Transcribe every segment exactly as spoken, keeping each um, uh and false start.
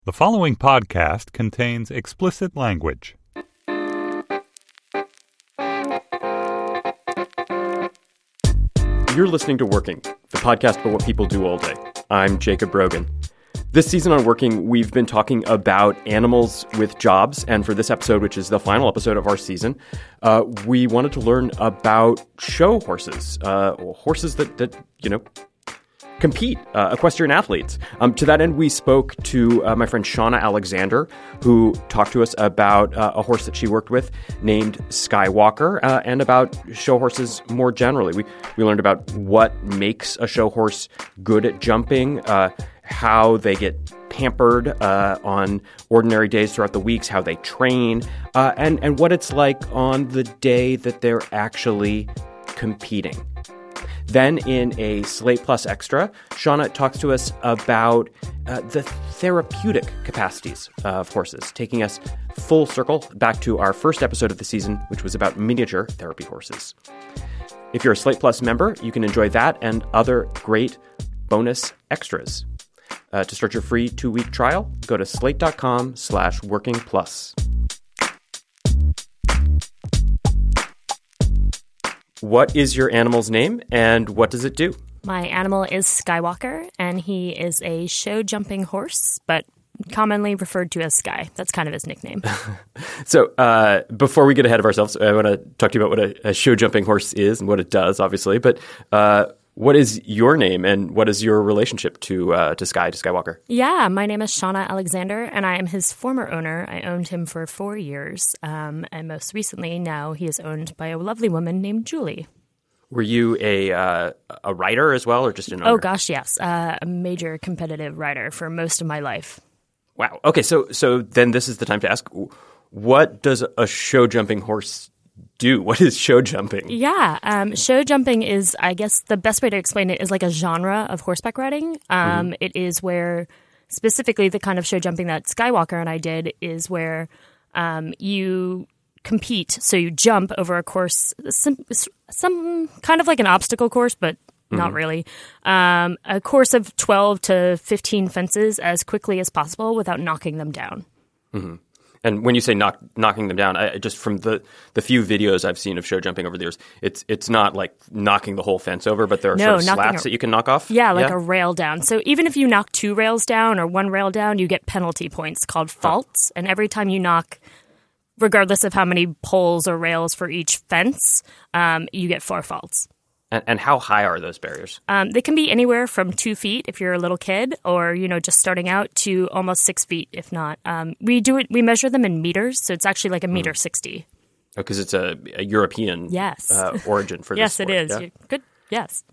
The following podcast contains explicit language. You're listening to Working, the podcast about what people do all day. I'm Jacob Brogan. This season on Working, we've been talking about animals with jobs, and for this episode, which is the final episode of our season, uh, we wanted to learn about show horses, uh, horses that, that, you know, compete, uh, equestrian athletes. Um, to that end, we spoke to uh, my friend Shauna Alexander, who talked to us about uh, a horse that she worked with named Skywalker, uh, and about show horses more generally. We we learned about what makes a show horse good at jumping, uh, how they get pampered uh, on ordinary days throughout the weeks, how they train, uh, and, and what it's like on the day that they're actually competing. Then in a Slate Plus Extra, Shauna talks to us about uh, the therapeutic capacities of horses, taking us full circle back to our first episode of the season, which was about miniature therapy horses. If you're a Slate Plus member, you can enjoy that and other great bonus extras. Uh, to start your free two-week trial, go to slate.com slash working plus. What is your animal's name, and what does it do? My animal is Skywalker, and he is a show-jumping horse, but commonly referred to as Sky. That's kind of his nickname. So uh, before we get ahead of ourselves, I want to talk to you about what a, a show-jumping horse is and what it does, obviously. But uh, what is your name, and what is your relationship to uh, to Sky, to Skywalker? Yeah, my name is Shauna Alexander, and I am his former owner. I owned him for four years, um, and most recently now he is owned by a lovely woman named Julie. Were you a uh, a rider as well, or just an owner? Oh, gosh, yes. Uh, a major competitive rider for most of my life. Wow. Okay, so so then this is the time to ask, what does a show-jumping horse do? What is show jumping? Yeah, um, show jumping is, I guess, the best way to explain it is like a genre of horseback riding. Um, mm-hmm. It is where, specifically the kind of show jumping that Skywalker and I did is where um, you compete. So you jump over a course, some, some kind of like an obstacle course, but mm-hmm. not really. Um, a course of twelve to fifteen fences as quickly as possible without knocking them down. Mm-hmm. And when you say knock, knocking them down, I, just from the, the few videos I've seen of show jumping over the years, it's it's not like knocking the whole fence over, but there are no, sort of slats a, that you can knock off? Yeah, like yeah? a rail down. So even if you knock two rails down or one rail down, you get penalty points called faults. Huh. And every time you knock, regardless of how many poles or rails for each fence, um, you get four faults. And, and how high are those barriers? Um, they can be anywhere from two feet if you're a little kid, or you know, just starting out, to almost six feet if not. Um, we do it. We measure them in meters, so it's actually like a meter mm. sixty. Oh, because it's a, a European yes. uh, origin for this yes, sport. Yes, it is. Yeah? Good. Yes.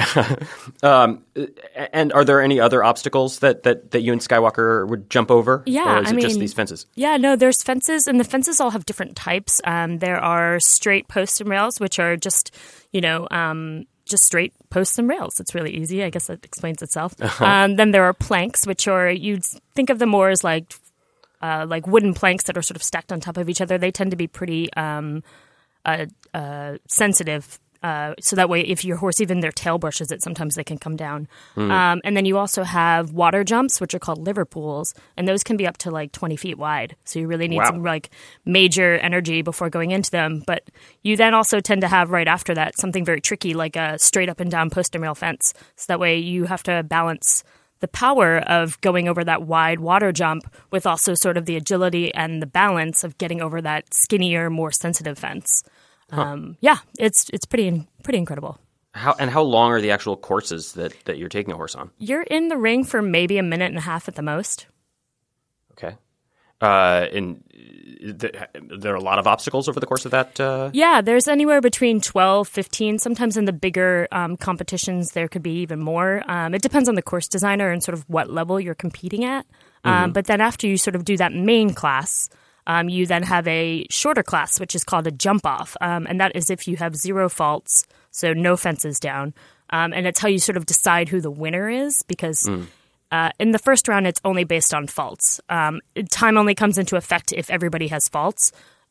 um, and are there any other obstacles that, that, that you and Skywalker would jump over? Yeah, or is I it mean, just these fences? Yeah, no, there's fences, and the fences all have different types. Um, there are straight posts and rails, which are just, you know, um, just straight posts and rails. It's really easy. I guess that explains itself. Uh-huh. Um, then there are planks, which are, you'd think of them more as like uh, like wooden planks that are sort of stacked on top of each other. They tend to be pretty um, uh, uh, sensitive. Uh, so that way, if your horse, even their tail brushes it, sometimes they can come down. Mm. Um, and then you also have water jumps, which are called Liverpools, and those can be up to like twenty feet wide. So you really need wow. some like major energy before going into them. But you then also tend to have right after that something very tricky, like a straight up and down post and rail fence. So that way you have to balance the power of going over that wide water jump with also sort of the agility and the balance of getting over that skinnier, more sensitive fence. Huh. Um, yeah, it's it's pretty pretty incredible. How and how long are the actual courses that, that you're taking a horse on? You're in the ring for maybe a minute and a half at the most. Okay. Uh, and th- there are a lot of obstacles over the course of that? Uh... Yeah, there's anywhere between twelve, fifteen. Sometimes in the bigger um, competitions, there could be even more. Um, it depends on the course designer and sort of what level you're competing at. Um, mm-hmm. But then after you sort of do that main class, Um, you then have a shorter class, which is called a jump off. Um, and that is if you have zero faults, so no fences down. Um, and it's how you sort of decide who the winner is, because mm. uh, in the first round, it's only based on faults. Um, time only comes into effect if everybody has faults.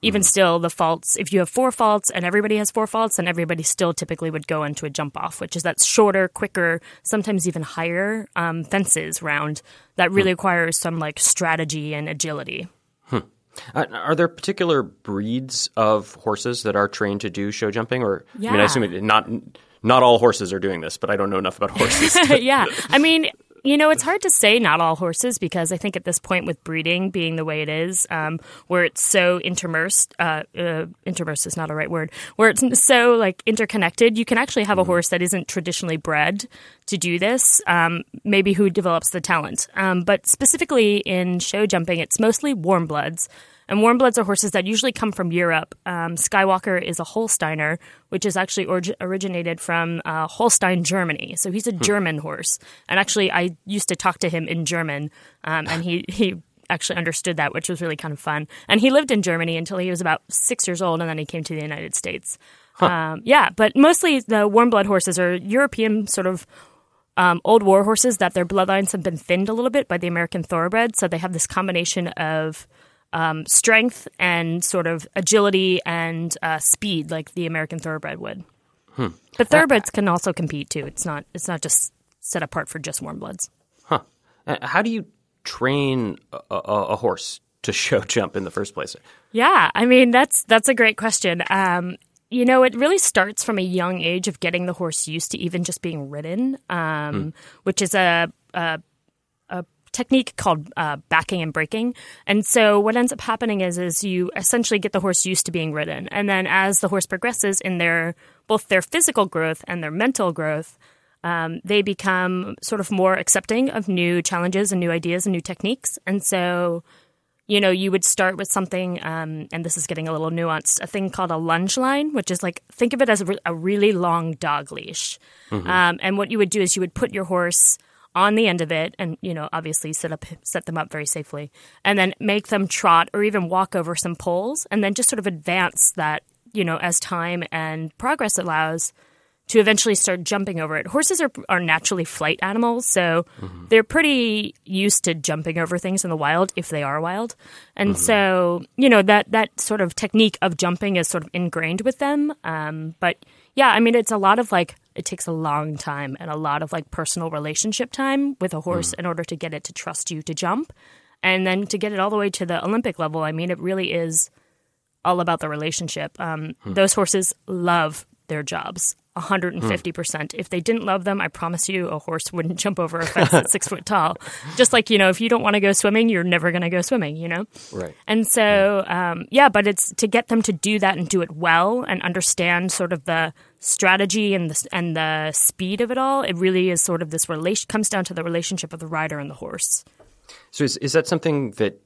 Even mm. still, the faults, if you have four faults and everybody has four faults, then everybody still typically would go into a jump off, which is that shorter, quicker, sometimes even higher um, fences round that really mm. requires some like strategy and agility. Hmm. Uh, are there particular breeds of horses that are trained to do show jumping? Or yeah. I mean, I assume it, not not all horses are doing this, but I don't know enough about horses. Yeah. I mean, you know, it's hard to say not all horses because I think at this point with breeding being the way it is, um, where it's so intermersed, uh, uh, intermersed is not a right word, where it's so like interconnected, you can actually have a horse that isn't traditionally bred to do this, um, maybe who develops the talent. Um, but specifically in show jumping, it's mostly warm bloods. And warm bloods are horses that usually come from Europe. Um, Skywalker is a Holsteiner, which is actually orig- originated from uh, Holstein, Germany. So he's a hmm. German horse. And actually, I used to talk to him in German, um, and he, he actually understood that, which was really kind of fun. And he lived in Germany until he was about six years old, and then he came to the United States. Huh. Um, yeah, but mostly the warm blood horses are European sort of Um, old war horses that their bloodlines have been thinned a little bit by the American thoroughbred. So they have this combination of um, strength and sort of agility and uh, speed like the American thoroughbred would. Hmm. But thoroughbreds uh, can also compete too. It's not it's not just set apart for just warm bloods. Huh. Uh, how do you train a, a, a horse to show jump in the first place? Yeah, I mean, that's that's a great question. Um You know, it really starts from a young age of getting the horse used to even just being ridden, um, mm. which is a, a, a technique called uh, backing and breaking. And so what ends up happening is, is you essentially get the horse used to being ridden. And then as the horse progresses in their both their physical growth and their mental growth, um, they become sort of more accepting of new challenges and new ideas and new techniques. And so you know, you would start with something, um, and this is getting a little nuanced, a thing called a lunge line, which is like, think of it as a, re- a really long dog leash. Mm-hmm. Um, and what you would do is you would put your horse on the end of it and, you know, obviously set up set them up very safely, and then make them trot or even walk over some poles, and then just sort of advance that, you know, as time and progress allows, to eventually start jumping over it. Horses are are naturally flight animals, so mm-hmm. they're pretty used to jumping over things in the wild, if they are wild. And mm-hmm. so, you know, that, that sort of technique of jumping is sort of ingrained with them. Um, but yeah, I mean, it's a lot of like, it takes a long time and a lot of like personal relationship time with a horse mm-hmm. in order to get it to trust you to jump. And then to get it all the way to the Olympic level, I mean, it really is all about the relationship. Um, mm-hmm. Those horses love their jobs. one hundred fifty percent. Mm. If they didn't love them, I promise you a horse wouldn't jump over a fence that's six foot tall. Just like, you know, if you don't want to go swimming, you're never going to go swimming, you know? Right. And so, yeah. Um, yeah, but it's to get them to do that and do it well and understand sort of the strategy and the, and the speed of it all. It really is sort of this relation, comes down to the relationship of the rider and the horse. So is is that something that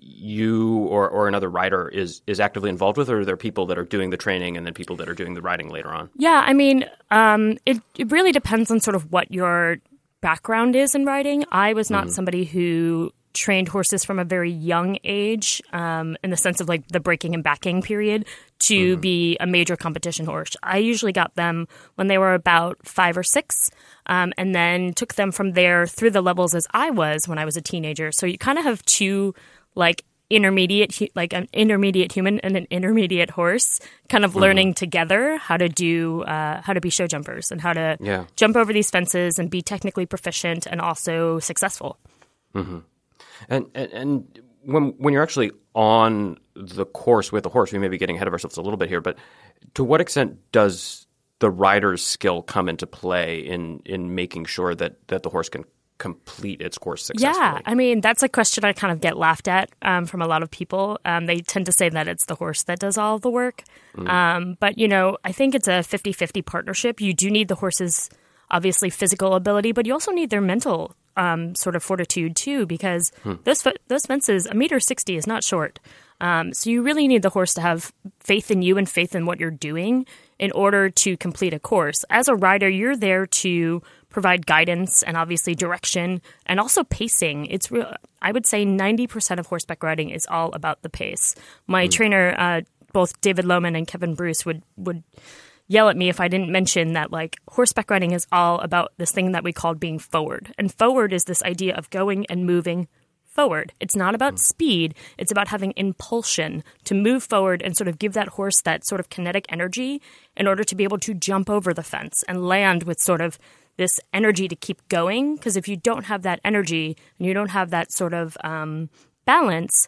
you or, or another rider is, is actively involved with, or are there people that are doing the training and then people that are doing the riding later on? Yeah, I mean, um, it, it really depends on sort of what your background is in riding. I was not mm-hmm. somebody who trained horses from a very young age, um, in the sense of like the breaking and backing period, to mm-hmm. be a major competition horse. I usually got them when they were about five or six, um, and then took them from there through the levels as I was when I was a teenager. So you kind of have two like intermediate, like an intermediate human and an intermediate horse kind of mm-hmm. learning together how to do, uh, how to be show jumpers and how to yeah. jump over these fences and be technically proficient and also successful. Mm-hmm. And, and and when when you're actually on the course with the horse, we may be getting ahead of ourselves a little bit here, but to what extent does the rider's skill come into play in, in making sure that, that the horse can complete its course successfully? Yeah, I mean, that's a question I kind of get laughed at um, from a lot of people. Um, they tend to say that it's the horse that does all the work. Mm. Um, but, you know, I think it's a fifty-fifty partnership. You do need the horse's, obviously, physical ability, but you also need their mental Um, sort of fortitude too, because hmm. those those fences, a meter sixty is not short. Um, so you really need the horse to have faith in you and faith in what you're doing in order to complete a course. As a rider, you're there to provide guidance and obviously direction and also pacing. It's real. I would say ninety percent of horseback riding is all about the pace. My hmm. trainer, uh, both David Lohman and Kevin Bruce, would would. yell at me if I didn't mention that, like, horseback riding is all about this thing that we called being forward. And forward is this idea of going and moving forward. It's not about mm. speed. It's about having impulsion to move forward and sort of give that horse that sort of kinetic energy in order to be able to jump over the fence and land with sort of this energy to keep going. Because if you don't have that energy and you don't have that sort of um, balance,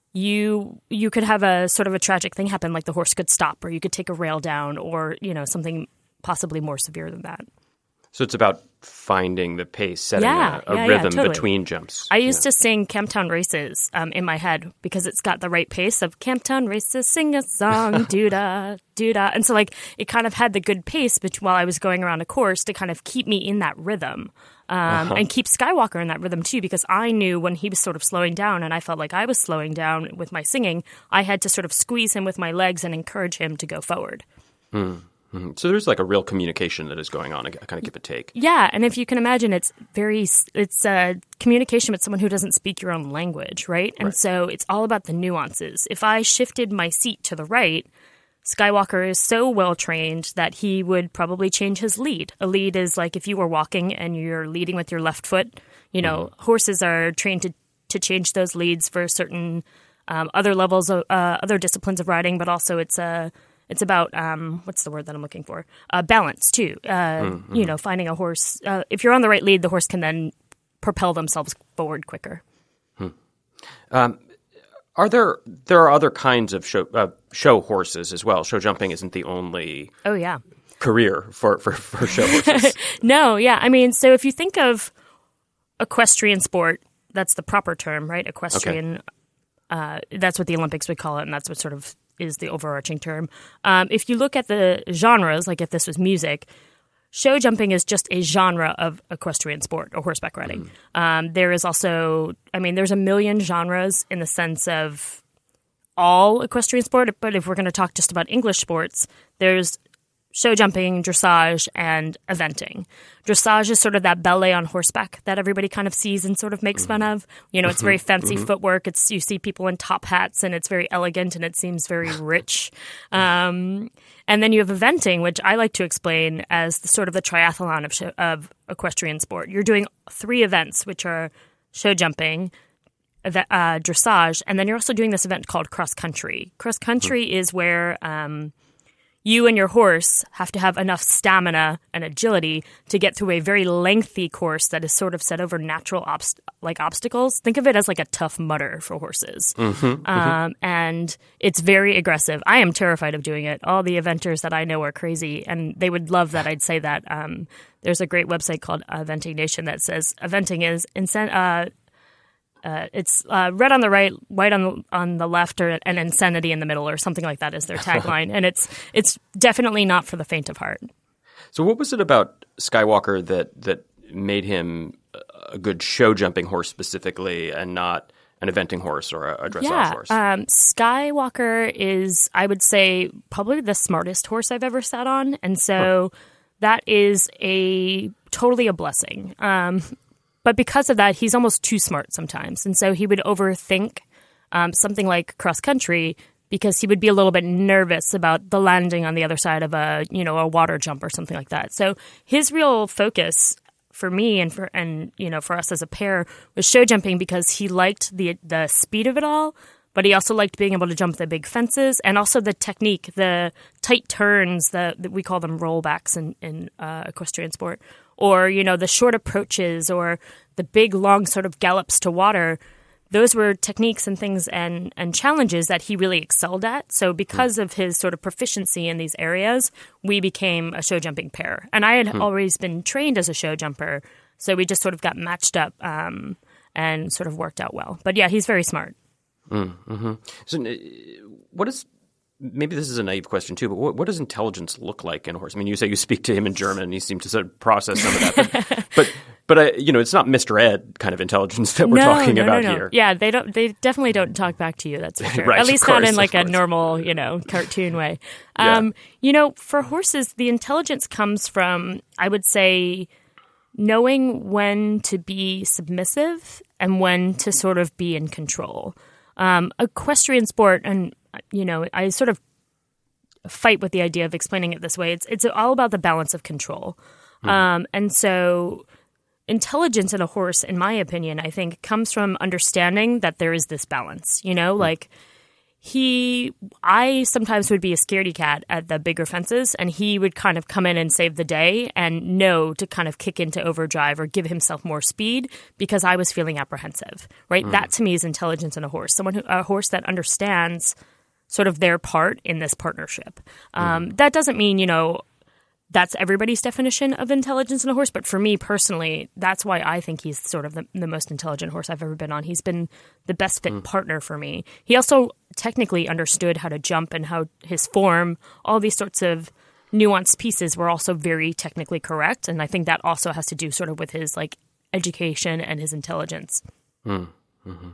you you could have a sort of a tragic thing happen, like the horse could stop, or you could take a rail down, or, you know, something possibly more severe than that. So it's about finding the pace, setting yeah, a, a yeah, rhythm yeah, totally. between jumps. I used yeah. to sing Camptown Races um, in my head because it's got the right pace of Camptown Races, sing a song, doo-da, doo-da. And so, like, it kind of had the good pace bet- while I was going around a course to kind of keep me in that rhythm. Um, uh-huh. And keep Skywalker in that rhythm, too, because I knew when he was sort of slowing down and I felt like I was slowing down with my singing, I had to sort of squeeze him with my legs and encourage him to go forward. Mm. Mm-hmm. So there's like a real communication that is going on, a kind of give and take. Yeah, and if you can imagine, it's very it's uh, communication with someone who doesn't speak your own language, right? And right. so it's all about the nuances. If I shifted my seat to the right, Skywalker is so well trained that he would probably change his lead. A lead is like if you were walking and you're leading with your left foot. You know, mm-hmm. horses are trained to to change those leads for certain um, other levels of uh, other disciplines of riding, but also it's a It's about, um, what's the word that I'm looking for? Uh, balance, too. Uh, mm-hmm. You know, finding a horse. Uh, if you're on the right lead, the horse can then propel themselves forward quicker. Hmm. Um, are there there are other kinds of show uh, show horses as well? Show jumping isn't the only oh yeah career for, for, for show horses. No, yeah. I mean, so if you think of equestrian sport, that's the proper term, right? Equestrian, okay. uh, that's what the Olympics would call it, and that's what sort of is the overarching term. Um, if you look at the genres, like if this was music, show jumping is just a genre of equestrian sport or horseback riding. Mm. Um, there is also, I mean, there's a million genres in the sense of all equestrian sport, but if we're going to talk just about English sports, there's show jumping, dressage, and eventing. Dressage is sort of that ballet on horseback that everybody kind of sees and sort of makes mm-hmm. fun of. You know, it's very fancy mm-hmm. footwork. It's you see people in top hats, and it's very elegant, and it seems very rich. Um, and then you have eventing, which I like to explain as the sort of the triathlon of, show, of equestrian sport. You're doing three events, which are show jumping, uh, dressage, and then you're also doing this event called cross country. Cross country mm-hmm. is where um, you and your horse have to have enough stamina and agility to get through a very lengthy course that is sort of set over natural obst- like obstacles. Think of it as like a Tough Mudder for horses. Mm-hmm, um, mm-hmm. And it's very aggressive. I am terrified of doing it. All the eventers that I know are crazy, and they would love that I'd say that. Um, there's a great website called Eventing Nation that says eventing is insen- uh, Uh, it's uh, red on the right, white on the, on the left, or an insanity in the middle, or something like that is their tagline. And it's it's definitely not for the faint of heart. So what was it about Skywalker that that made him a good show jumping horse specifically, and not an eventing horse or a, a dressage yeah, horse? Um, Skywalker is, I would say, probably the smartest horse I've ever sat on. And so huh. that is a totally a blessing. Um But because of that, he's almost too smart sometimes. And so he would overthink um, something like cross country because he would be a little bit nervous about the landing on the other side of a, you know, a water jump or something like that. So his real focus for me and for and you know for us as a pair was show jumping because he liked the the speed of it all, but he also liked being able to jump the big fences and also the technique, the tight turns, the, the we call them rollbacks in in uh, equestrian sport. Or, you know, the short approaches or the big, long sort of gallops to water. Those were techniques and things and, and challenges that he really excelled at. So because mm. of his sort of proficiency in these areas, we became a show jumping pair. And I had mm. always been trained as a show jumper. So we just sort of got matched up um, and sort of worked out well. But yeah, he's very smart. Mm, mm-hmm. So what is... Maybe this is a naive question too, but what, what does intelligence look like in a horse? I mean, you say you speak to him in German, and you seem to sort of process some of that. But, but, but uh, you know, it's not Mister Ed kind of intelligence that we're no, talking no, about no, no. here. Yeah, they don't. They definitely don't talk back to you. That's for sure. Right, At least course, not in like a course. normal, you know, cartoon way. Yeah. Um, you know, for horses, the intelligence comes from, I would say, knowing when to be submissive and when to sort of be in control. Um, equestrian sport, and you know, I sort of fight with the idea of explaining it this way. It's it's all about the balance of control. Mm-hmm. Um, and so intelligence in a horse, in my opinion, I think comes from understanding that there is this balance, you know, mm. like he, I sometimes would be a scaredy cat at the bigger fences, and he would kind of come in and save the day and know to kind of kick into overdrive or give himself more speed because I was feeling apprehensive, right? Mm. That to me is intelligence in a horse, someone who, a horse that understands sort of their part in this partnership. Um, mm. That doesn't mean, you know, that's everybody's definition of intelligence in a horse. But for me personally, that's why I think he's sort of the, the most intelligent horse I've ever been on. He's been the best fit mm. partner for me. He also technically understood how to jump and how his form, all these sorts of nuanced pieces were also very technically correct. And I think that also has to do sort of with his like education and his intelligence. Mm. Mm-hmm.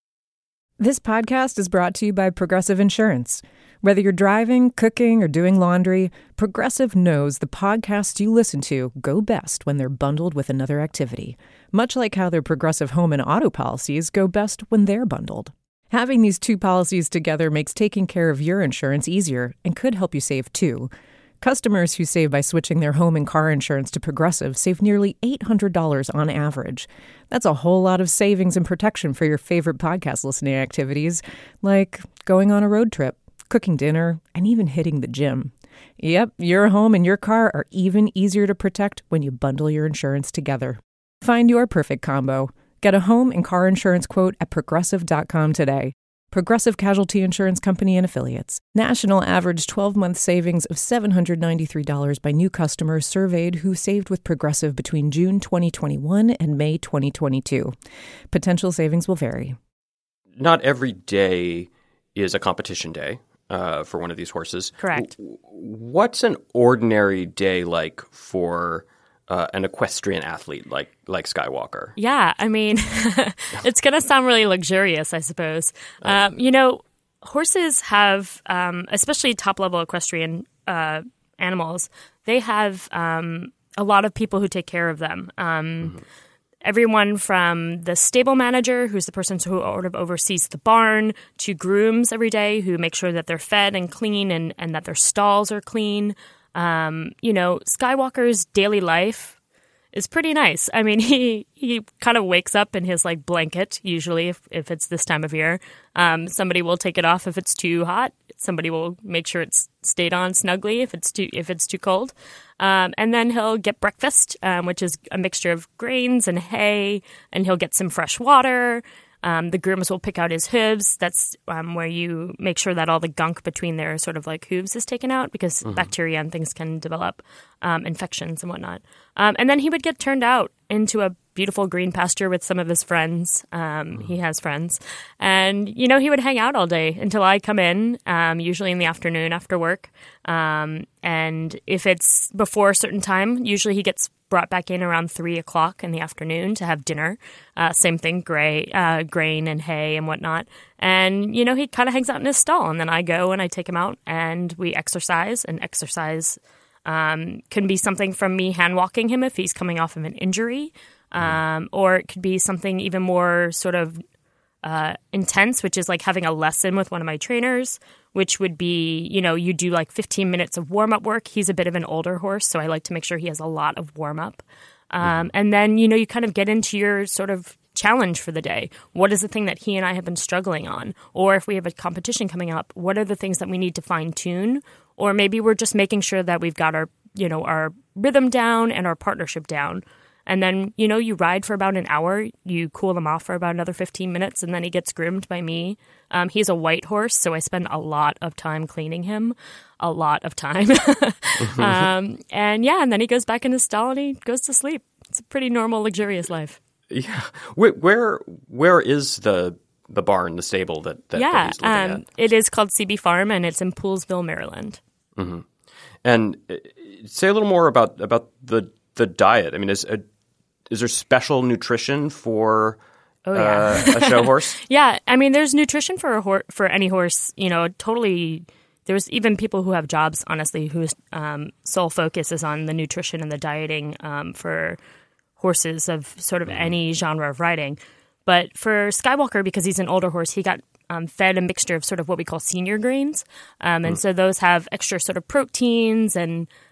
This podcast is brought to you by Progressive Insurance. Whether you're driving, cooking, or doing laundry, Progressive knows the podcasts you listen to go best when they're bundled with another activity, much like how their Progressive home and auto policies go best when they're bundled. Having these two policies together makes taking care of your insurance easier and could help you save too. Customers who save by switching their home and car insurance to Progressive save nearly eight hundred dollars on average. That's a whole lot of savings and protection for your favorite podcast listening activities, like going on a road trip, cooking dinner, and even hitting the gym. Yep, your home and your car are even easier to protect when you bundle your insurance together. Find your perfect combo. Get a home and car insurance quote at progressive dot com today. Progressive Casualty Insurance Company and Affiliates. National average twelve-month savings of seven hundred ninety-three dollars by new customers surveyed who saved with Progressive between June twenty twenty-one and May twenty twenty-two. Potential savings will vary. Not every day is a competition day uh, for one of these horses. Correct. W- what's an ordinary day like for Uh, an equestrian athlete like like Skywalker? Yeah, I mean, it's going to sound really luxurious, I suppose. Um, you know, horses have, um, especially top-level equestrian uh, animals, they have um, a lot of people who take care of them. Um, mm-hmm. Everyone from the stable manager, who's the person who sort of oversees the barn, to grooms every day who make sure that they're fed and clean and, and that their stalls are clean. Um, you know, Skywalker's daily life is pretty nice. I mean, he he kind of wakes up in his like blanket, usually if, if it's this time of year. Um, somebody will take it off if it's too hot. Somebody will make sure it's stayed on snugly if it's too if it's too cold. Um, and then he'll get breakfast, um, which is a mixture of grains and hay, and he'll get some fresh water. Um, the grooms will pick out his hooves. That's um, where you make sure that all the gunk between their sort of like hooves is taken out because mm-hmm. bacteria and things can develop, um, infections and whatnot. Um, and then he would get turned out into a beautiful green pasture with some of his friends. Um, mm-hmm. He has friends. And, you know, he would hang out all day until I come in, um, usually in the afternoon after work. Um, and if it's before a certain time, usually he gets brought back in around three o'clock in the afternoon to have dinner. Uh, same thing, gray, uh, grain and hay and whatnot. And, you know, he kind of hangs out in his stall. And then I go and I take him out and we exercise. And exercise um, can be something from me hand walking him if he's coming off of an injury. Um, or it could be something even more sort of uh, intense, which is like having a lesson with one of my trainers, which would be, you know, you do like fifteen minutes of warm-up work. He's a bit of an older horse, so I like to make sure he has a lot of warm-up. Um, mm-hmm. And then, you know, you kind of get into your sort of challenge for the day. What is the thing that he and I have been struggling on? Or if we have a competition coming up, what are the things that we need to fine-tune? Or maybe we're just making sure that we've got our, you know, our rhythm down and our partnership down. And then, you know, you ride for about an hour, you cool him off for about another fifteen minutes, and then he gets groomed by me. Um, he's a white horse, so I spend a lot of time cleaning him, a lot of time. um, and yeah, and then he goes back in his stall and he goes to sleep. It's a pretty normal, luxurious life. Yeah. Where where, where is the the barn, the stable that, that, yeah, that he's living um, at? It is called C B Farm, and it's in Poolesville, Maryland. Mm-hmm. And uh, say a little more about, about the the diet. I mean, is a Is there special nutrition for oh, yeah. uh, a show horse? Yeah, I mean, there's nutrition for a hor- for any horse. You know, totally. There's even people who have jobs, honestly, whose um, sole focus is on the nutrition and the dieting um, for horses of sort of any genre of riding. But for Skywalker, because he's an older horse, he got um, fed a mixture of sort of what we call senior grains, um, and mm. so those have extra sort of proteins and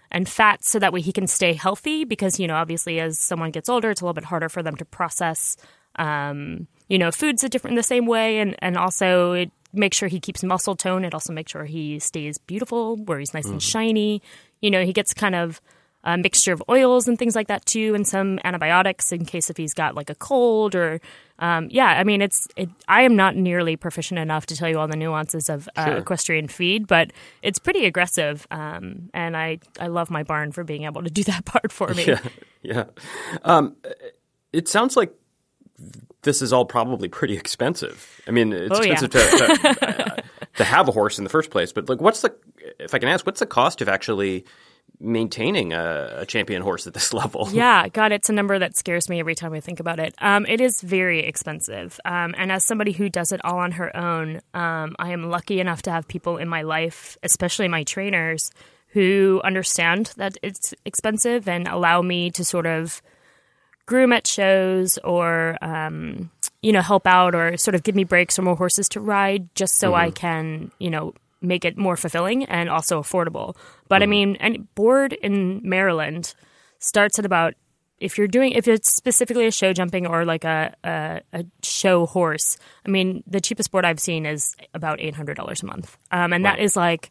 and fats so that way he can stay healthy because, you know, obviously as someone gets older, it's a little bit harder for them to process, um, you know, foods are different in the same way. And, and also it makes sure he keeps muscle tone. It also makes sure he stays beautiful, where he's nice mm-hmm. and shiny. You know, he gets kind of a mixture of oils and things like that too, and some antibiotics in case if he's got like a cold or, um, yeah, I mean, it's, it, I am not nearly proficient enough to tell you all the nuances of uh, sure. equestrian feed, but it's pretty aggressive. Um, and I, I love my barn for being able to do that part for me. Yeah. yeah. Um, it sounds like this is all probably pretty expensive. I mean, it's oh, expensive yeah. to, to, uh, to have a horse in the first place, but like, what's the, if I can ask, what's the cost of actually maintaining a, a champion horse at this level? Yeah, God, it's a number that scares me every time I think about it. Um, it is very expensive. Um, and as somebody who does it all on her own, um, I am lucky enough to have people in my life, especially my trainers, who understand that it's expensive and allow me to sort of groom at shows or, um, you know, help out or sort of give me breaks or more horses to ride just so mm-hmm. I can, you know, make it more fulfilling and also affordable. But mm-hmm. I mean, and board in Maryland starts at about, if you're doing, if it's specifically a show jumping or like a, a, a show horse, I mean, the cheapest board I've seen is about eight hundred dollars a month. Um, and right. that is like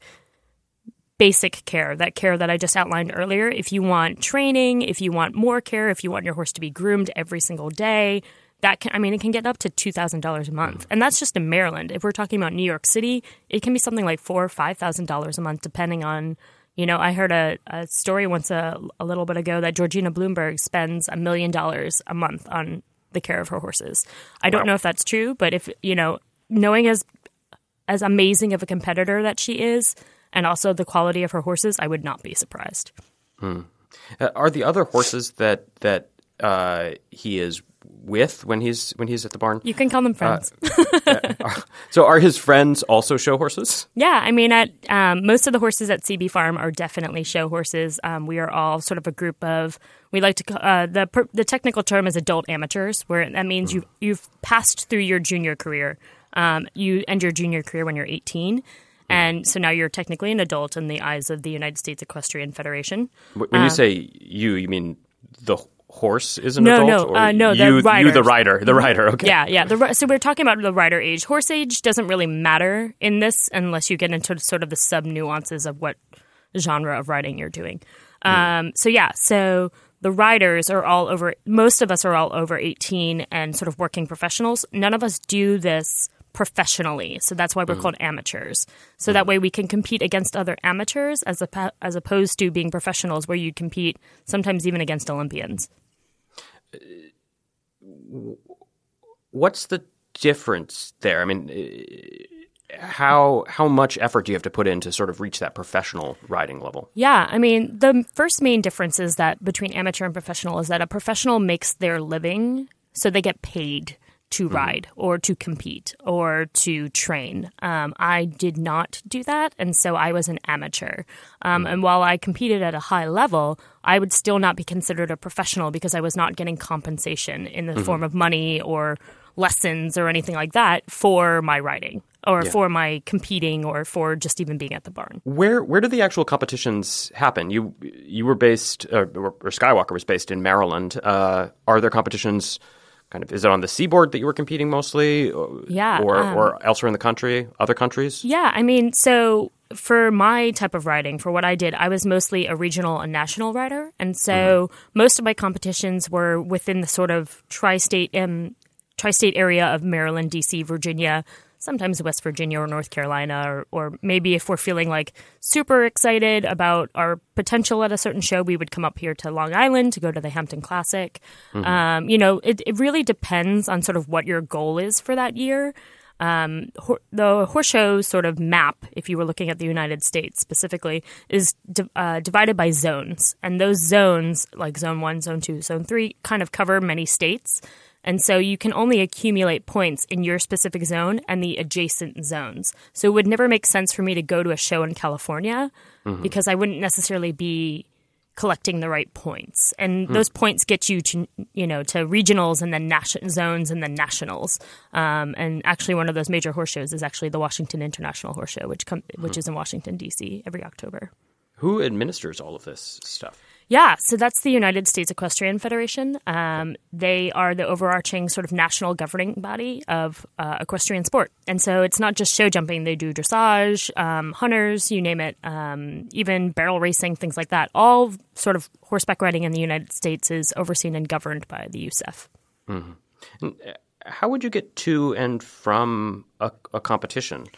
basic care, that care that I just outlined earlier. If you want training, if you want more care, if you want your horse to be groomed every single day, that can, I mean, it can get up to two thousand dollars a month. And that's just in Maryland. If we're talking about New York City, it can be something like four thousand dollars or five thousand dollars a month, depending on, you know, I heard a, a story once a, a little bit ago that Georgina Bloomberg spends a million dollars a month on the care of her horses. I don't wow. know if that's true, but if, you know, knowing as as amazing of a competitor that she is and also the quality of her horses, I would not be surprised. Hmm. Uh, are the other horses that that uh, he is with when he's when he's at the barn? You can call them friends. Uh, uh, so are his friends also show horses? Yeah, I mean, at um, most of the horses at C B Farm are definitely show horses. Um, we are all sort of a group of, we like to, uh, the the technical term is adult amateurs, where that means mm. you've, you've passed through your junior career. Um, you end your junior career when you're eighteen. And so now you're technically an adult in the eyes of the United States Equestrian Federation. When you um, say you, you mean the horse is an no, adult? No, uh, no, the you, rider. You, the rider. The rider, okay. Yeah, yeah. The, so we're talking about the rider age. Horse age doesn't really matter in this unless you get into sort of the sub-nuances of what genre of riding you're doing. Um, mm. So yeah, so the riders are all over, most of us are all over eighteen and sort of working professionals. None of us do this professionally. So that's why we're mm. called amateurs. So mm. that way we can compete against other amateurs as a, as opposed to being professionals where you compete sometimes even against Olympians. What's the difference there? I mean, how how much effort do you have to put in to sort of reach that professional riding level? Yeah, I mean, the first main difference is that between amateur and professional is that a professional makes their living, so they get paid to ride mm-hmm. or to compete or to train. Um, I did not do that, and so I was an amateur. Um, mm-hmm. And while I competed at a high level, I would still not be considered a professional because I was not getting compensation in the mm-hmm. form of money or lessons or anything like that for my riding or yeah. for my competing or for just even being at the barn. Where where do the actual competitions happen? You you were based, or, or Skywalker was based in Maryland. Uh, are there competitions? Kind of, is it on the seaboard that you were competing mostly? Yeah. Or, um, or elsewhere in the country, other countries? Yeah. I mean, so for my type of riding, for what I did, I was mostly a regional and national rider. And so mm-hmm. most of my competitions were within the sort of tri-state, um, tri-state area of Maryland, D C, Virginia, sometimes West Virginia or North Carolina, or, or maybe if we're feeling like super excited about our potential at a certain show, we would come up here to Long Island to go to the Hampton Classic. Mm-hmm. Um, you know, it, it really depends on sort of what your goal is for that year. Um, ho- the horse show sort of map, if you were looking at the United States specifically, is di- uh, divided by zones. And those zones, like zone one, zone two, zone three, kind of cover many states. And so you can only accumulate points in your specific zone and the adjacent zones. So it would never make sense for me to go to a show in California mm-hmm. because I wouldn't necessarily be collecting the right points. And mm. those points get you to, you know, to regionals and then national zones and then nationals. Um, and actually one of those major horse shows is actually the Washington International Horse Show, which com- which mm. is in Washington, D C every October. Who administers all of this stuff? Yeah, so that's the United States Equestrian Federation. Um, they are the overarching sort of national governing body of uh, equestrian sport. And so it's not just show jumping. They do dressage, um, hunters, you name it, um, even barrel racing, things like that. All sort of horseback riding in the United States is overseen and governed by the U S E F. Mm-hmm. And how would you get to and from a, a competition?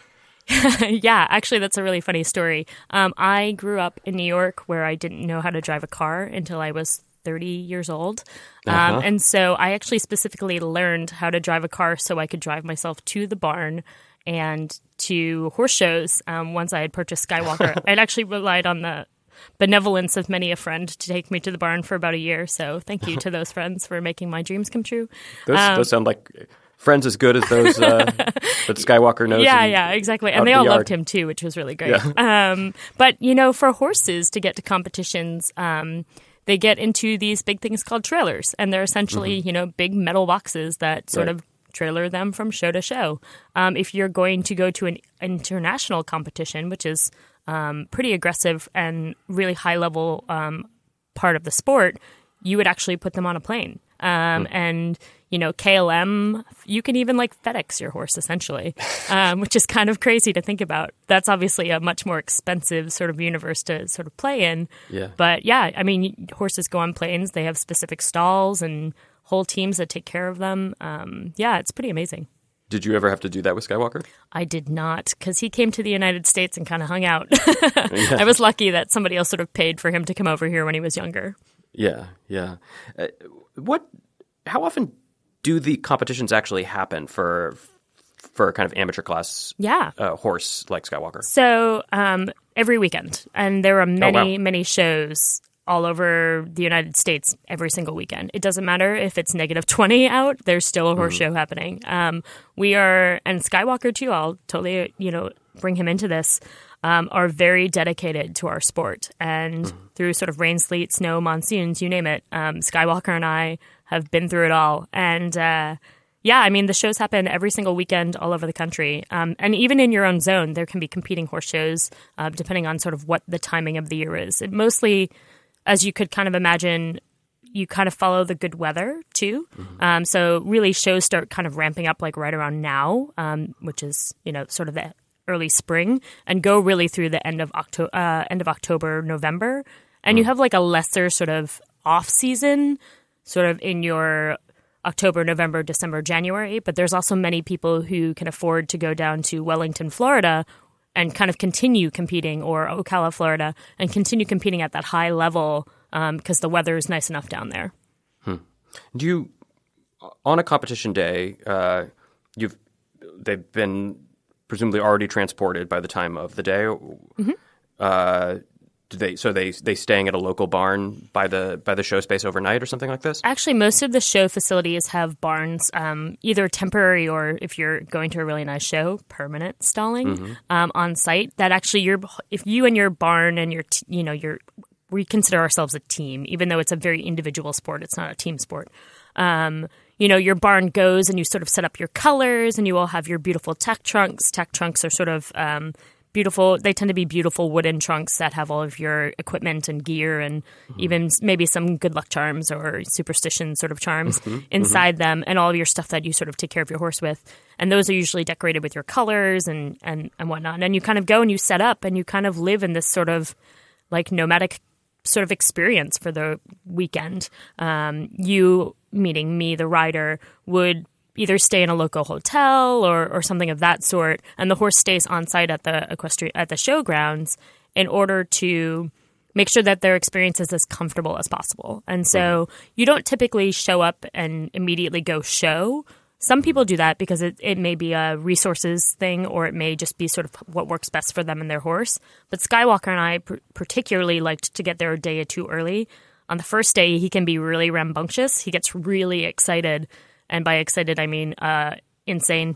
Yeah, actually, that's a really funny story. Um, I grew up in New York where I didn't know how to drive a car until I was thirty years old. Um, uh-huh. And so I actually specifically learned how to drive a car so I could drive myself to the barn and to horse shows um, once I had purchased Skywalker. I'd actually relied on the benevolence of many a friend to take me to the barn for about a year. So thank you to those friends for making my dreams come true. Those, um, those sound like friends as good as those uh, that Skywalker knows. Yeah, yeah, exactly. And they all the loved him too, which was really great. Yeah. Um, but, you know, for horses to get to competitions, um, they get into these big things called trailers. And they're essentially, mm-hmm. you know, big metal boxes that sort right. of trailer them from show to show. Um, if you're going to go to an international competition, which is um, pretty aggressive and really high level um, part of the sport, you would actually put them on a plane. Um, mm. And, you know, K L M, you can even like FedEx your horse essentially, um, which is kind of crazy to think about. That's obviously a much more expensive sort of universe to sort of play in. Yeah. But yeah, I mean, horses go on planes. They have specific stalls and whole teams that take care of them. Um, yeah, it's pretty amazing. Did you ever have to do that with Skywalker? I did not, because he came to the United States and kind of hung out. Yeah. I was lucky that somebody else sort of paid for him to come over here when he was younger. Yeah, yeah. Uh, what? How often do the competitions actually happen for for a kind of amateur class yeah. uh, horse like Skywalker? So um, every weekend, and there are many, oh, wow. many shows all over the United States every single weekend. It doesn't matter if it's negative twenty out, there's still a horse mm. show happening. Um, we are, and Skywalker too, I'll totally, you know, bring him into this, um, are very dedicated to our sport. And mm. through sort of rain, sleet, snow, monsoons, you name it, um, Skywalker and I have been through it all. And uh, yeah, I mean, the shows happen every single weekend all over the country. Um, and even in your own zone, there can be competing horse shows, uh, depending on sort of what the timing of the year is. It mostly, as you could kind of imagine, you kind of follow the good weather too. Mm-hmm. Um, so really shows start kind of ramping up like right around now, um, which is, you know, sort of the early spring, and go really through the end of October, uh, end of October, November. And mm. you have like a lesser sort of off season sort of in your October, November, December, January. But there's also many people who can afford to go down to Wellington, Florida, and kind of continue competing, or Ocala, Florida, and continue competing at that high level because um, the weather is nice enough down there. Hmm. Do you, on a competition day, uh, you've they've been presumably already transported by the time of the day. Mm-hmm. Uh, do they so they they staying at a local barn by the by the show space overnight or something like this? Actually, most of the show facilities have barns, um, either temporary or, if you're going to a really nice show, permanent stalling mm-hmm. um, on site. That actually, you're if you and your barn and your t- you know your we consider ourselves a team, even though it's a very individual sport. It's not a team sport. Um, you know, your barn goes and you sort of set up your colors, and you all have your beautiful tack trunks. Tack trunks are sort of um, beautiful. They tend to be beautiful wooden trunks that have all of your equipment and gear, and mm-hmm. even maybe some good luck charms or superstition sort of charms mm-hmm. inside mm-hmm. them, and all of your stuff that you sort of take care of your horse with. And those are usually decorated with your colors and, and, and whatnot. And then you kind of go and you set up and you kind of live in this sort of like nomadic sort of experience for the weekend. Um, you, meaning me, the rider, would either stay in a local hotel or, or something of that sort, and the horse stays on site at the equestrian at the showgrounds in order to make sure that their experience is as comfortable as possible. And so you don't typically show up and immediately go show. Some people do that because it, it may be a resources thing, or it may just be sort of what works best for them and their horse. But Skywalker and I pr- particularly liked to get there a day or two early. On the first day, he can be really rambunctious. He gets really excited. And by excited, I mean uh, insane.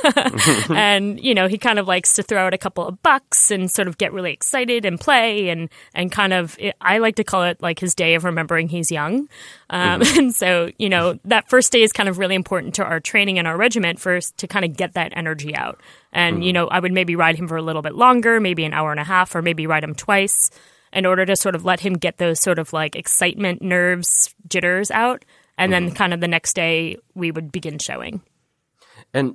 And, you know, he kind of likes to throw out a couple of bucks and sort of get really excited and play and, and kind of, it, I like to call it like his day of remembering he's young. Um, mm-hmm. And so, you know, that first day is kind of really important to our training and our regiment first to kind of get that energy out. And, mm-hmm. you know, I would maybe ride him for a little bit longer, maybe an hour and a half, or maybe ride him twice. in order to sort of let him get those sort of like excitement, nerves, jitters out. And mm-hmm. then kind of the next day we would begin showing. And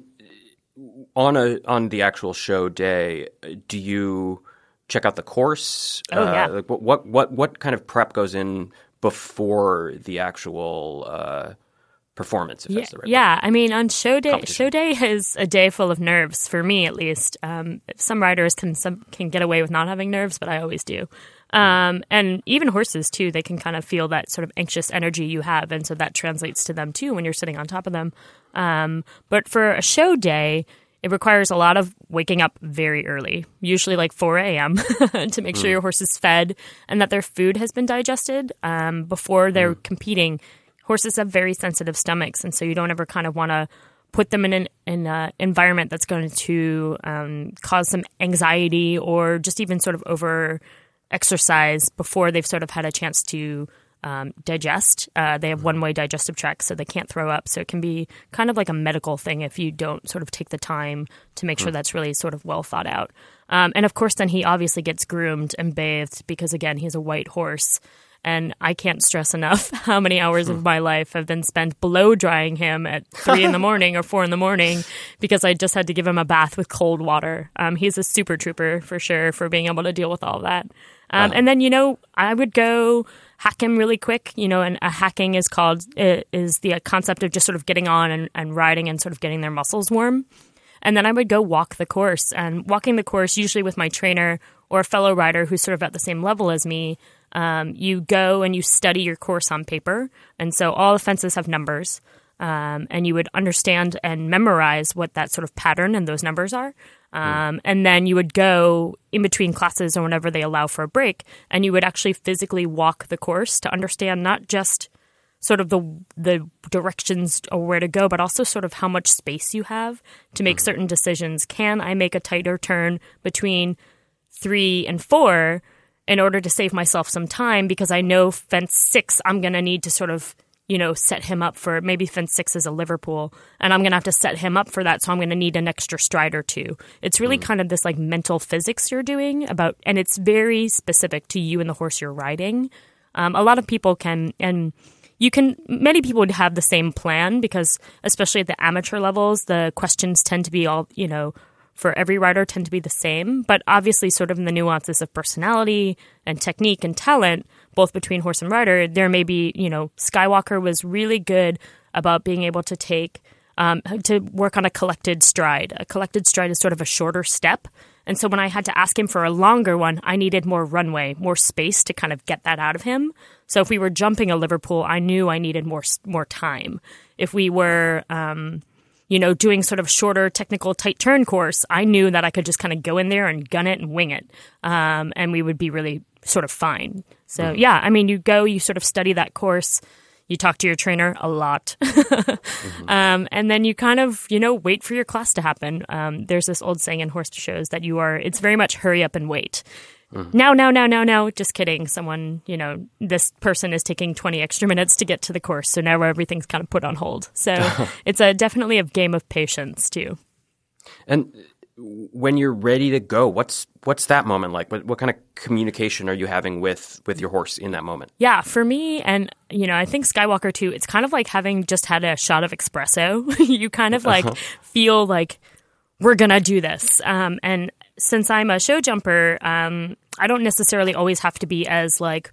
on a on the actual show day, do you check out the course? Oh, yeah. Uh, like what, what, what kind of prep goes in before the actual uh, performance, if yeah, that's the right Yeah, word? I mean, on show day, show day is a day full of nerves, for me at least. Um, some riders can some, can get away with not having nerves, but I always do. Um, and even horses, too, they can kind of feel that sort of anxious energy you have, and so that translates to them, too, when you're sitting on top of them. Um, but for a show day, it requires a lot of waking up very early, usually like four a.m., to make sure mm. your horse is fed and that their food has been digested um, before they're mm. competing. Horses have very sensitive stomachs, and so you don't ever kind of want to put them in an in a environment that's going to um, cause some anxiety or just even sort of over exercise before they've sort of had a chance to um, digest. Uh, they have one-way digestive tract, so they can't throw up. So it can be kind of like a medical thing if you don't sort of take the time to make sure that's really sort of well thought out. Um, and of course, then he obviously gets groomed and bathed because, again, he's a white horse. And I can't stress enough how many hours of my life have been spent blow drying him at three in the morning or four in the morning because I just had to give him a bath with cold water. Um, he's a super trooper for sure for being able to deal with all that. Um, uh-huh. And then, you know, I would go hack him really quick, you know, and a hacking is called, is the concept of just sort of getting on and, and riding and sort of getting their muscles warm. And then I would go walk the course, and walking the course usually with my trainer or a fellow rider who's sort of at the same level as me. Um, you go and you study your course on paper. And so all the fences have numbers. Um, and you would understand and memorize what that sort of pattern and those numbers are. Um, mm. And then you would go in between classes or whenever they allow for a break, and you would actually physically walk the course to understand not just sort of the the directions or where to go, but also sort of how much space you have to make mm. certain decisions. Can I make a tighter turn between three and four in order to save myself some time? Because I know fence six, I'm going to need to sort of, you know, set him up for, maybe fence six is a Liverpool, and I'm going to have to set him up for that. So I'm going to need an extra stride or two. It's really mm. kind of this like mental physics you're doing about, and it's very specific to you and the horse you're riding. Um, a lot of people can, and you can, many people would have the same plan because especially at the amateur levels, the questions tend to be all, you know, for every rider tend to be the same, but obviously sort of in the nuances of personality and technique and talent, both between horse and rider, there may be, you know, Skywalker was really good about being able to take, um, to work on a collected stride. A collected stride is sort of a shorter step. And so when I had to ask him for a longer one, I needed more runway, more space to kind of get that out of him. So if we were jumping a Liverpool, I knew I needed more, more time. If we were, um, you know, doing sort of shorter technical tight turn course, I knew that I could just kind of go in there and gun it and wing it. Um, and we would be really sort of fine. So, mm-hmm. yeah, I mean, you go, you sort of study that course, you talk to your trainer a lot. mm-hmm. um, and then you kind of, you know, wait for your class to happen. Um, there's this old saying in horse shows that you are, it's very much hurry up and wait. Mm-hmm. Now, now, now, now, now. Just kidding. Someone, you know, this person is taking twenty extra minutes to get to the course. So now everything's kind of put on hold. So it's a definitely a game of patience, too. And when you're ready to go, what's what's that moment like? What, what kind of communication are you having with, with your horse in that moment? Yeah, for me, and, you know, I think Skywalker, too, it's kind of like having just had a shot of espresso. You kind of like uh-huh. feel like we're going to do this. Um, and since I'm a show jumper, um, I don't necessarily always have to be as like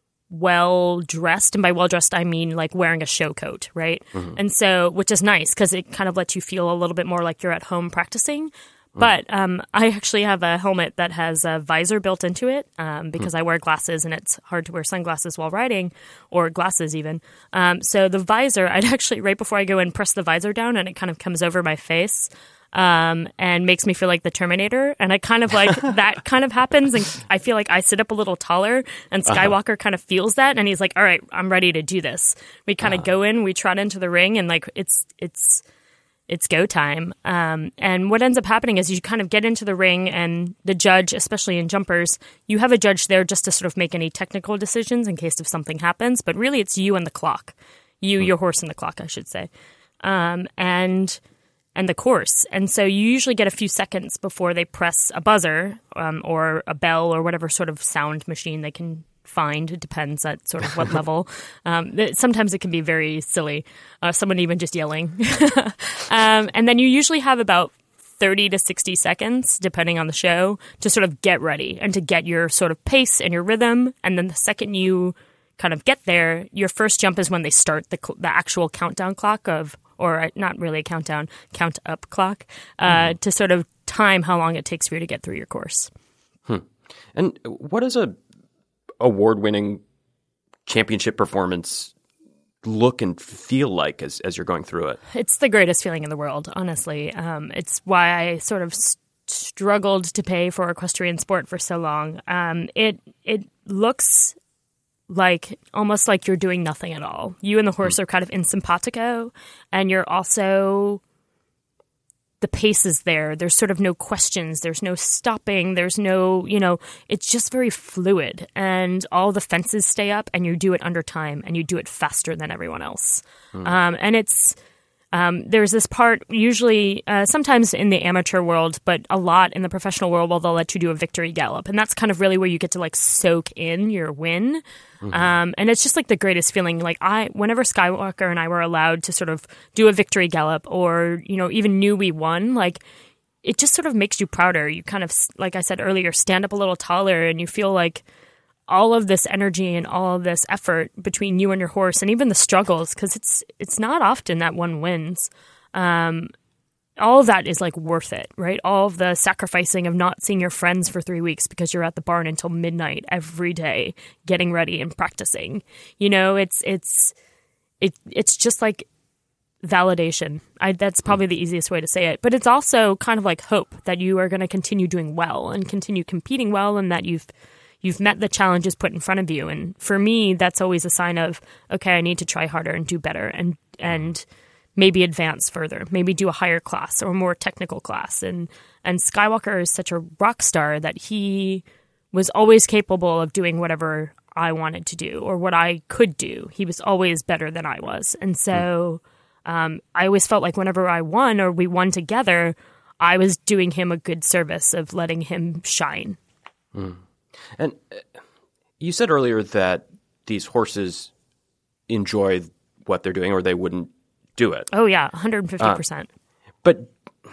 well dressed. And by well dressed, I mean like wearing a show coat, right? Mm-hmm. And so, which is nice because it kind of lets you feel a little bit more like you're at home practicing. Mm-hmm. But um, I actually have a helmet that has a visor built into it um, because mm-hmm. I wear glasses and it's hard to wear sunglasses while riding, or glasses even. Um, so the visor, I'd actually, right before I go in, press the visor down and it kind of comes over my face. Um, and makes me feel like the Terminator. And I kind of like that kind of happens. And I feel like I sit up a little taller and Skywalker uh-huh. kind of feels that. And he's like, all right, I'm ready to do this. We kind of uh-huh. go in, we trot into the ring and like, it's, it's, it's go time. Um, and what ends up happening is you kind of get into the ring and the judge, especially in jumpers, you have a judge there just to sort of make any technical decisions in case if something happens. But really it's you and the clock, you, mm-hmm. your horse and the clock, I should say. Um, and and the course. And so you usually get a few seconds before they press a buzzer um, or a bell or whatever sort of sound machine they can find. It depends at sort of what level. Um, it, sometimes it can be very silly. Uh, someone even just yelling. um, and then you usually have about thirty to sixty seconds, depending on the show, to sort of get ready and to get your sort of pace and your rhythm. And then the second you kind of get there, your first jump is when they start the, the actual countdown clock of, or not really a countdown, count up clock, uh, mm-hmm. to sort of time how long it takes for you to get through your course. Hmm. And what is a award-winning championship performance look and feel like as, as you're going through it? It's the greatest feeling in the world, honestly. Um, it's why I sort of st- struggled to pay for equestrian sport for so long. Um, it it looks like almost like you're doing nothing at all. You and the horse mm. are kind of in simpatico, and you're also... the pace is there. There's sort of no questions. There's no stopping. There's no, you know, it's just very fluid. And all the fences stay up and you do it under time and you do it faster than everyone else. Mm. Um, and it's, um, there's this part usually, uh, sometimes in the amateur world, but a lot in the professional world where they'll let you do a victory gallop. And that's kind of really where you get to like soak in your win. Mm-hmm. Um, and it's just like the greatest feeling. Like I, whenever Skywalker and I were allowed to sort of do a victory gallop or, you know, even knew we won, like it just sort of makes you prouder. You kind of, like I said earlier, stand up a little taller and you feel like all of this energy and all of this effort between you and your horse and even the struggles, because it's, it's not often that one wins. Um, all of that is like worth it, right? All of the sacrificing of not seeing your friends for three weeks because you're at the barn until midnight every day, getting ready and practicing. You know, it's it's it it's just like validation. I, that's probably the easiest way to say it. But it's also kind of like hope that you are going to continue doing well and continue competing well, and that you've you've met the challenges put in front of you. And for me, that's always a sign of, okay, I need to try harder and do better and and. maybe advance further, maybe do a higher class or a more technical class. And and Skywalker is such a rock star that he was always capable of doing whatever I wanted to do or what I could do. He was always better than I was. And so um, I always felt like whenever I won or we won together, I was doing him a good service of letting him shine. Mm. And you said earlier that these horses enjoy what they're doing or they wouldn't do it. Oh, yeah, one hundred fifty percent. Uh, but,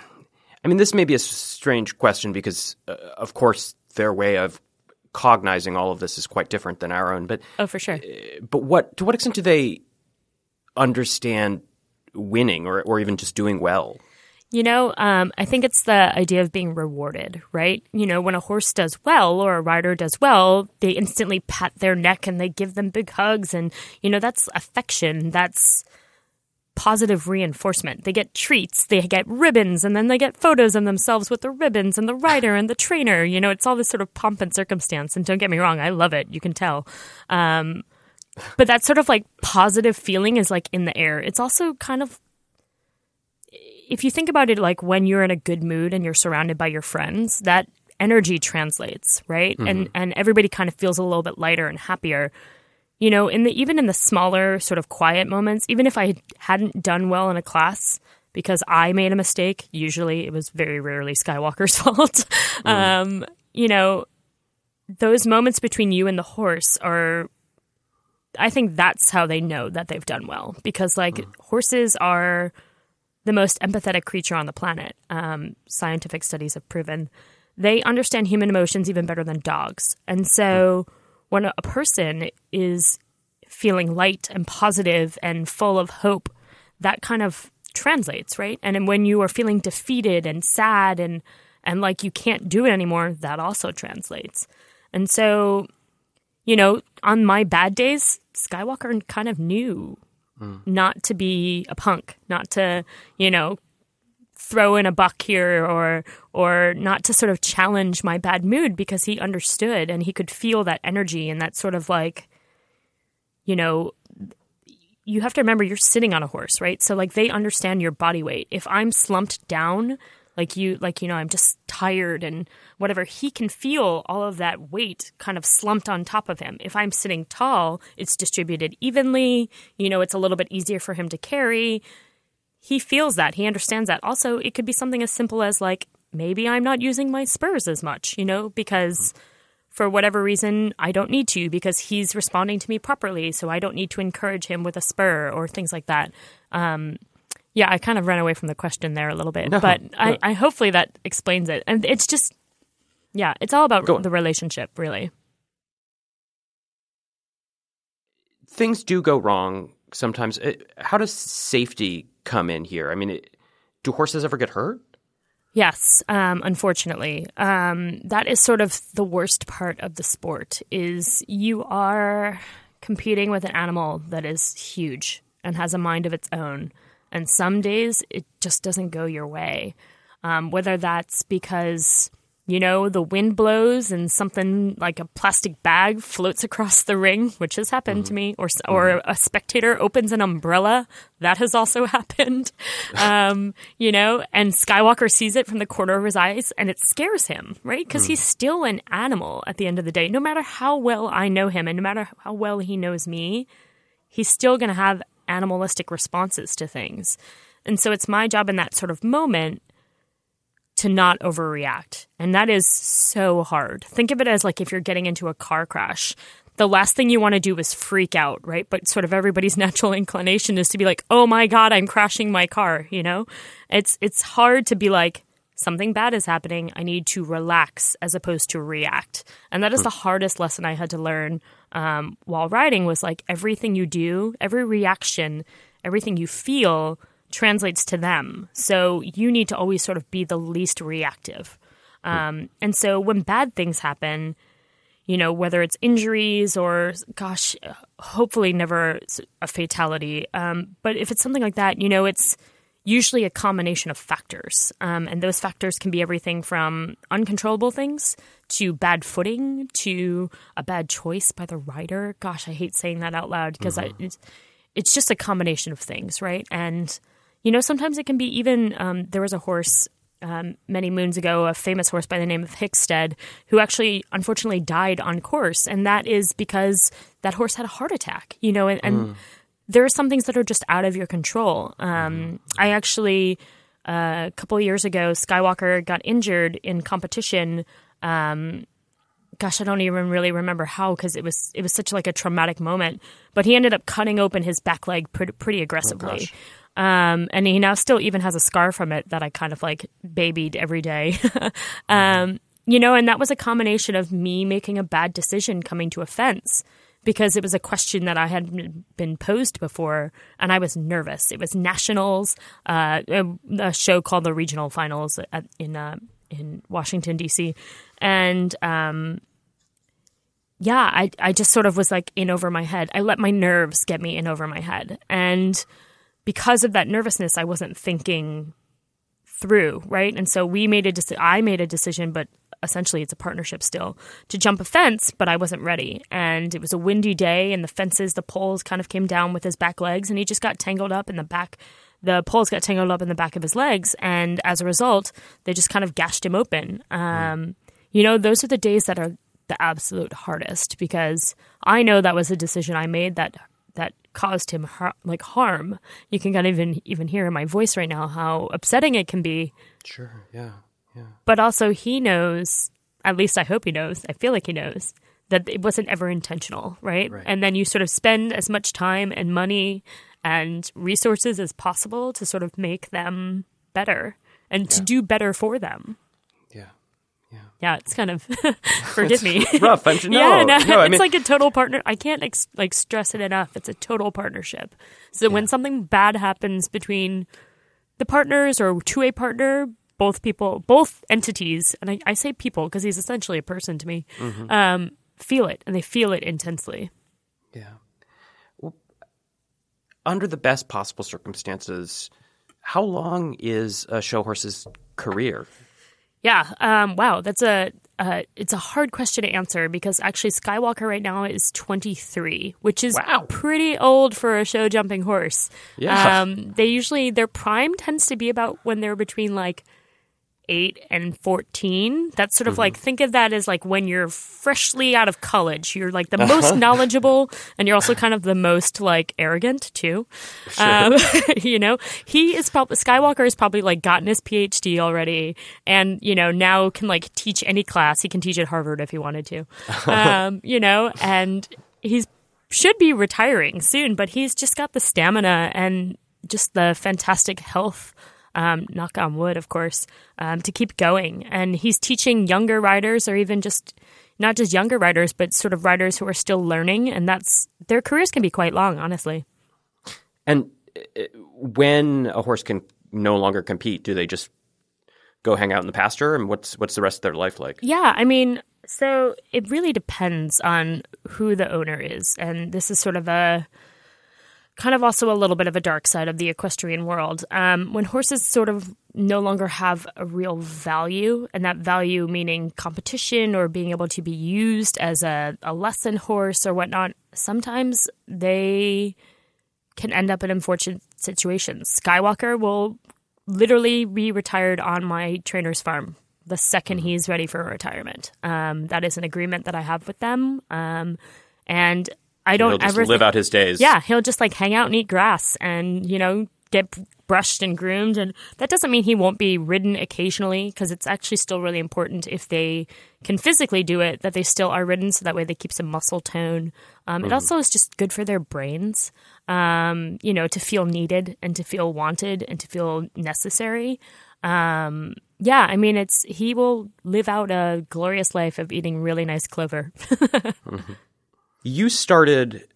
I mean, this may be a strange question because, uh, of course, their way of cognizing all of this is quite different than our own. But oh, for sure. Uh, but what to what extent do they understand winning or, or even just doing well? You know, um, I think it's the idea of being rewarded, right? You know, when a horse does well or a rider does well, they instantly pat their neck and they give them big hugs. And, you know, that's affection. That's positive reinforcement. They get treats, they get ribbons, and then they get photos of themselves with the ribbons and the rider and the trainer. You know, it's all this sort of pomp and circumstance. And don't get me wrong, I love it. You can tell. Um, but that sort of like positive feeling is like in the air. It's also kind of, if you think about it, like when you're in a good mood and you're surrounded by your friends, that energy translates, right? Mm-hmm. And and everybody kind of feels a little bit lighter and happier. You know, in the even in the smaller sort of quiet moments, even if I hadn't done well in a class because I made a mistake, usually it was very rarely Skywalker's fault. Mm. Um, you know, those moments between you and the horse are, I think that's how they know that they've done well. Because, like, mm. horses are the most empathetic creature on the planet. Um, scientific studies have proven. They understand human emotions even better than dogs. And so... Mm. when a person is feeling light and positive and full of hope, that kind of translates, right? And when you are feeling defeated and sad and and like you can't do it anymore, that also translates. And so, you know, on my bad days, Skywalker kind of knew mm. not to be a punk, not to, you know, throw in a buck here or or not to sort of challenge my bad mood, because he understood and he could feel that energy and that sort of like, you know, you have to remember you're sitting on a horse, right? So like they understand your body weight. If I'm slumped down, like you, like, you know, I'm just tired and whatever, he can feel all of that weight kind of slumped on top of him. If I'm sitting tall, it's distributed evenly. You know, it's a little bit easier for him to carry. he feels that. He understands that. Also, it could be something as simple as like, maybe I'm not using my spurs as much, you know, because for whatever reason, I don't need to because he's responding to me properly. So I don't need to encourage him with a spur or things like that. Um, yeah, I kind of ran away from the question there a little bit, no, but no. I, I hopefully that explains it. And it's just, yeah, it's all about the relationship, really. Things do go wrong sometimes. How does safety come in here? I mean, it, do horses ever get hurt? Yes, um, unfortunately. Um, that is sort of the worst part of the sport is you are competing with an animal that is huge and has a mind of its own. And some days it just doesn't go your way. Um, whether that's because, you know, the wind blows and something like a plastic bag floats across the ring, which has happened mm-hmm. to me, or or a spectator opens an umbrella. That has also happened, um, you know, and Skywalker sees it from the corner of his eyes and it scares him, right? Because mm. he's still an animal at the end of the day. No matter how well I know him and no matter how well he knows me, he's still going to have animalistic responses to things. And so it's my job in that sort of moment to not overreact. And that is so hard. Think of it as like if you're getting into a car crash, the last thing you want to do is freak out, right? But sort of everybody's natural inclination is to be like, oh my God, I'm crashing my car, you know? It's it's hard to be like, something bad is happening. I need to relax as opposed to react. And that is the hardest lesson I had to learn um, while riding was like everything you do, every reaction, everything you feel translates to them. So you need to always sort of be the least reactive. Um, and so when bad things happen, you know, whether it's injuries or, gosh, hopefully never a fatality. Um, but if it's something like that, you know, it's usually a combination of factors. Um, and those factors can be everything from uncontrollable things to bad footing to a bad choice by the rider. Gosh, I hate saying that out loud because mm-hmm. I, it's, it's just a combination of things, right? And you know, sometimes it can be even, um, there was a horse um, many moons ago, a famous horse by the name of Hickstead, who actually unfortunately died on course. And that is because that horse had a heart attack, you know, and, and mm. there are some things that are just out of your control. Um, I actually, uh, a couple of years ago, Skywalker got injured in competition. Um, gosh, I don't even really remember how because it was it was such like a traumatic moment. But he ended up cutting open his back leg pretty, pretty aggressively. Oh, Um, and he now still even has a scar from it that I kind of like babied every day. um, you know, and that was a combination of me making a bad decision coming to a fence because it was a question that I had been posed before and I was nervous. It was nationals, uh, a, a show called the Regional Finals at, in, uh, in Washington, D C. And, um, yeah, I, I just sort of was like in over my head. I let my nerves get me in over my head. And because of that nervousness, I wasn't thinking through, right? And so we made a deci- I made a decision, but essentially it's a partnership still, to jump a fence, but I wasn't ready. And it was a windy day, and the fences, the poles kind of came down with his back legs, and he just got tangled up in the back. The poles got tangled up in the back of his legs, and as a result, they just kind of gashed him open. Um, mm. You know, those are the days that are the absolute hardest because I know that was a decision I made that that caused him har- like harm. You can kind of even even hear in my voice right now how upsetting it can be. Sure, yeah, yeah. But also he knows, at least I hope he knows, I feel like he knows, that it wasn't ever intentional, right? right? And then you sort of spend as much time and money and resources as possible to sort of make them better and yeah. to do better for them. Yeah. Yeah. yeah, it's kind of forgive me. Rough. I'm, no, yeah, no, no, I it's mean, like a total partner. I can't ex- like stress it enough. It's a total partnership. So yeah. when something bad happens between the partners or to a partner, both people, both entities, and I, I say people because he's essentially a person to me, mm-hmm. um, feel it and they feel it intensely. Yeah. Well, under the best possible circumstances, how long is a show horse's career? Yeah. Um, wow. That's a uh, it's a hard question to answer because actually Skywalker right now is twenty-three, which is wow. pretty old for a show jumping horse. Yeah. Um, they usually their prime tends to be about when they're between like eight and fourteen. That's sort of mm-hmm. like, think of that as like when you're freshly out of college. You're like the uh-huh. most knowledgeable, and you're also kind of the most like arrogant too. Sure. Um, you know, he is probably, Skywalker has probably like gotten his P H D already, and, you know, now can like teach any class. He can teach at Harvard if he wanted to, um, you know, and he's should be retiring soon, but he's just got the stamina and just the fantastic health. Um, knock on wood, of course, um, to keep going. And he's teaching younger riders, or even just not just younger riders, but sort of riders who are still learning. And that's their careers can be quite long, honestly. And when a horse can no longer compete, do they just go hang out in the pasture? And what's what's the rest of their life like? Yeah, I mean, so it really depends on who the owner is. And this is sort of a kind of also a little bit of a dark side of the equestrian world. Um, when horses sort of no longer have a real value, and that value meaning competition or being able to be used as a, a lesson horse or whatnot, sometimes they can end up in unfortunate situations. Skywalker will literally be retired on my trainer's farm the second he's ready for retirement. Um, that is an agreement that I have with them. Um, and I don't he'll just ever live th- out his days. Yeah, he'll just like hang out and eat grass and, you know, get brushed and groomed. And that doesn't mean he won't be ridden occasionally, because it's actually still really important if they can physically do it that they still are ridden, so that way they keep some muscle tone. Um, mm-hmm. It also is just good for their brains, um, you know, to feel needed and to feel wanted and to feel necessary. Um, yeah, I mean, it's he will live out a glorious life of eating really nice clover. mm-hmm. You started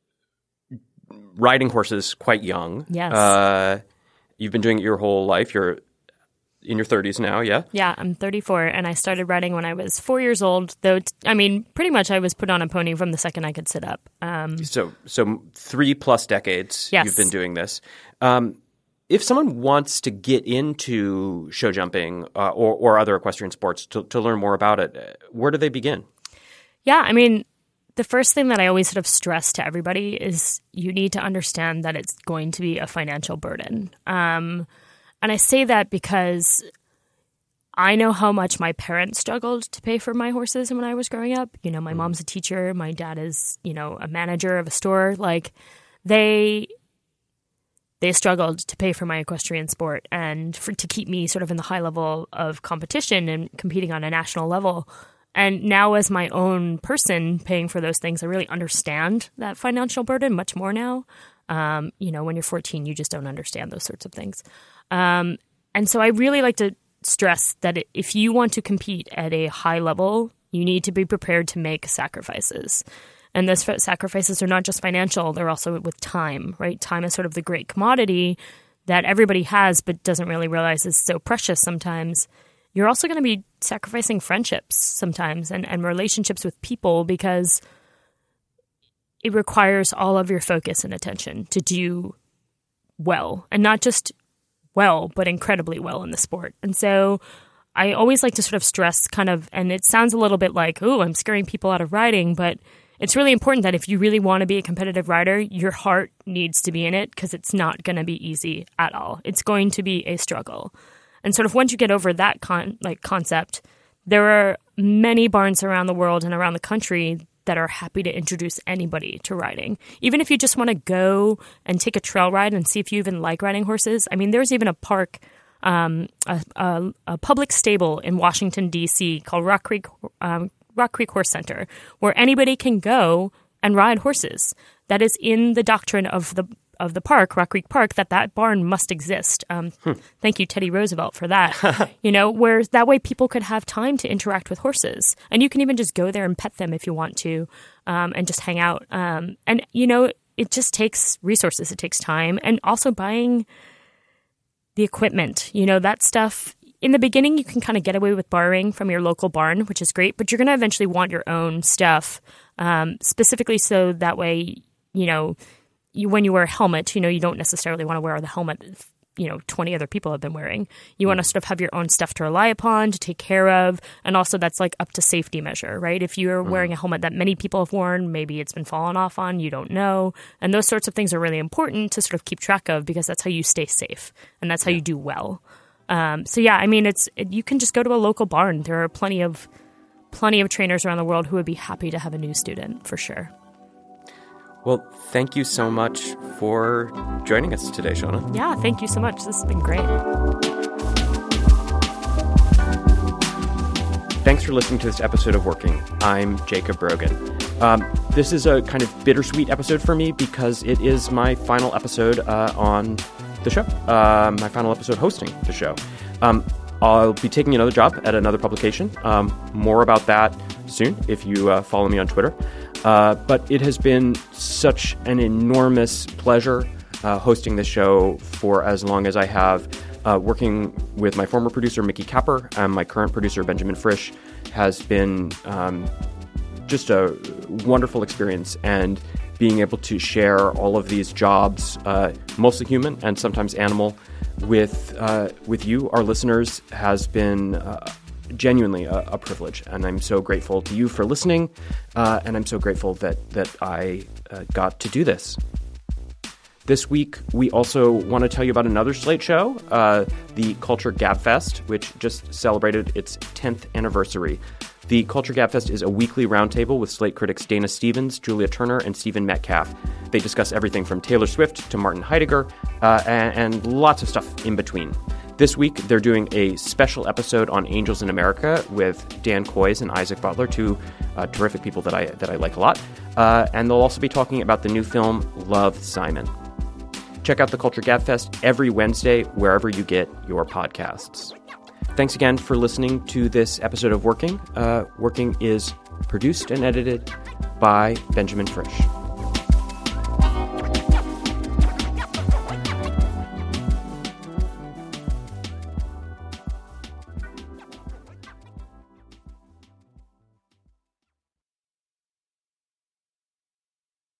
riding horses quite young. Yes. Uh, you've been doing it your whole life. You're in your thirties now, yeah? Yeah, I'm thirty-four, and I started riding when I was four years old, though, t- I mean, pretty much I was put on a pony from the second I could sit up. Um, so so three-plus decades yes. you've been doing this. Um, if someone wants to get into show jumping uh, or, or other equestrian sports to, to learn more about it, where do they begin? Yeah, I mean, the first thing that I always sort of stress to everybody is you need to understand that it's going to be a financial burden. Um, and I say that because I know how much my parents struggled to pay for my horses when I was growing up. You know, my mom's a teacher. My dad is, you know, a manager of a store. Like, they they struggled to pay for my equestrian sport and for, to keep me sort of in the high level of competition and competing on a national level. And now as my own person paying for those things, I really understand that financial burden much more now. Um, you know, when you're fourteen, you just don't understand those sorts of things. Um, and so I really like to stress that if you want to compete at a high level, you need to be prepared to make sacrifices. And those sacrifices are not just financial, they're also with time, right? Time is sort of the great commodity that everybody has but doesn't really realize is so precious sometimes. You're also going to be sacrificing friendships sometimes and, and relationships with people, because it requires all of your focus and attention to do well, and not just well, but incredibly well in the sport. And so I always like to sort of stress kind of, and it sounds a little bit like, oh, I'm scaring people out of riding, but it's really important that if you really want to be a competitive rider, your heart needs to be in it, because it's not going to be easy at all. It's going to be a struggle. And sort of once you get over that con- like concept, there are many barns around the world and around the country that are happy to introduce anybody to riding. Even if you just want to go and take a trail ride and see if you even like riding horses. I mean, there's even a park, um, a, a, a public stable in Washington, D C called Rock Creek, um, Rock Creek Horse Center, where anybody can go and ride horses. That is in the doctrine of the of the park, Rock Creek Park, that that barn must exist. Um, hmm. Thank you, Teddy Roosevelt, for that. You know, where that way people could have time to interact with horses. And you can even just go there and pet them if you want to, um, and just hang out. Um, and, you know, it just takes resources. It takes time. And also buying the equipment, you know, that stuff. In the beginning, you can kind of get away with borrowing from your local barn, which is great, but you're going to eventually want your own stuff, um, specifically so that way, you know, You, when you wear a helmet, you know, you don't necessarily want to wear the helmet, you know, twenty other people have been wearing. You want to sort of have your own stuff to rely upon, to take care of. And also that's like up to safety measure, right? If you're mm. wearing a helmet that many people have worn, maybe it's been fallen off on, you don't know. And those sorts of things are really important to sort of keep track of, because that's how you stay safe and that's how yeah. you do well. Um, so yeah, I mean, it's it, you can just go to a local barn. There are plenty of plenty of trainers around the world who would be happy to have a new student for sure. Well, thank you so much for joining us today, Shauna. Yeah, thank you so much. This has been great. Thanks for listening to this episode of Working. I'm Jacob Brogan. Um, this is a kind of bittersweet episode for me because it is my final episode uh, on the show, uh, my final episode hosting the show. Um, I'll be taking another job at another publication. Um, more about that soon if you uh, follow me on Twitter. Uh, but it has been such an enormous pleasure uh, hosting this show for as long as I have. Uh, working with my former producer, Mickey Capper, and my current producer, Benjamin Frisch, has been um, just a wonderful experience. And being able to share all of these jobs, uh, mostly human and sometimes animal, with uh, with you, our listeners, has been uh, genuinely a, a privilege. And I'm so grateful to you for listening. Uh, and I'm so grateful that, that I uh, got to do this. This week, we also want to tell you about another Slate show, uh, the Culture Gabfest, which just celebrated its tenth anniversary. The Culture Gabfest is a weekly roundtable with Slate critics Dana Stevens, Julia Turner, and Stephen Metcalf. They discuss everything from Taylor Swift to Martin Heidegger, uh, and, and lots of stuff in between. This week, they're doing a special episode on Angels in America with Dan Kois and Isaac Butler, two uh, terrific people that I that I like a lot. Uh, and they'll also be talking about the new film Love, Simon. Check out the Culture Gabfest every Wednesday wherever you get your podcasts. Thanks again for listening to this episode of Working. Uh, Working is produced and edited by Benjamin Frisch.